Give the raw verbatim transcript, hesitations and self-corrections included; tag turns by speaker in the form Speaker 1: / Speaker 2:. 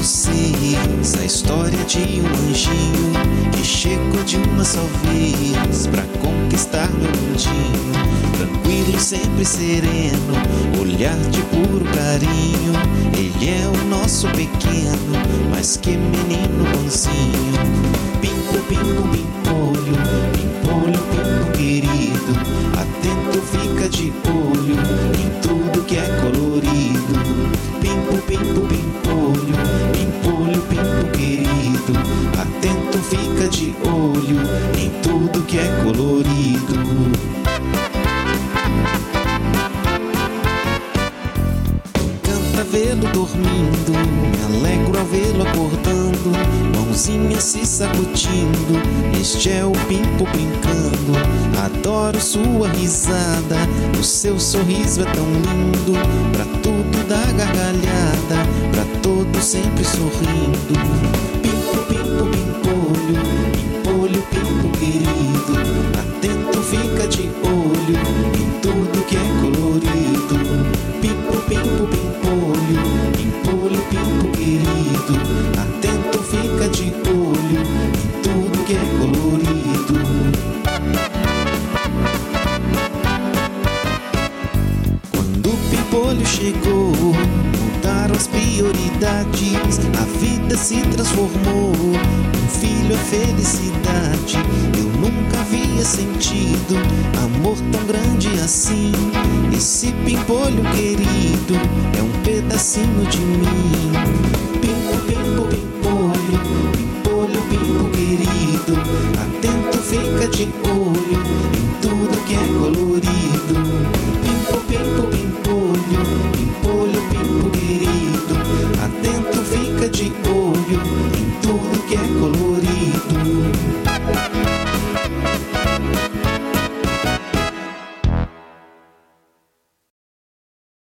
Speaker 1: vocês a história de um anjinho que chegou de uma só vez pra conquistar meu mundinho. Tranquilo, sempre sereno, olhar de puro carinho. Ele é o nosso pequeno, mas que menino bonzinho. Pingo, pingo, pimpolho, pimpolho, pingo querido. Atento, fica de olho em tudo que é colorido. Pimpo, pimpo, pimpolho, pimpolho, pimpo querido. Atento, fica de olho em tudo que é colorido. Canta vê-lo dormindo, me alegro ao vê-lo acordando, mãozinha se sacudindo, este é o Pimpo brincando. Adoro sua risada, o seu sorriso é tão lindo, pra tudo dá gargalhada, pra todos sempre sorrindo. Pimpo, pimpo, pimpolho, pimpolho, pimpo querido. Atento, fica de olho em tudo que é colorido. Pimpo, pimpo, pimpolho, pimpolho, pimpo querido. Atento, fica de olho em tudo que é colorido. Quando o pimpolho chegou, mudaram as prioridades, a vida se transformou, um filho é felicidade. Eu nunca havia sentido amor tão grande assim. Esse pimpolho querido é um pedacinho de mim. Pimpo, pimpo, pimpolho, pimpolho, pimpo querido. Atento, fica de olho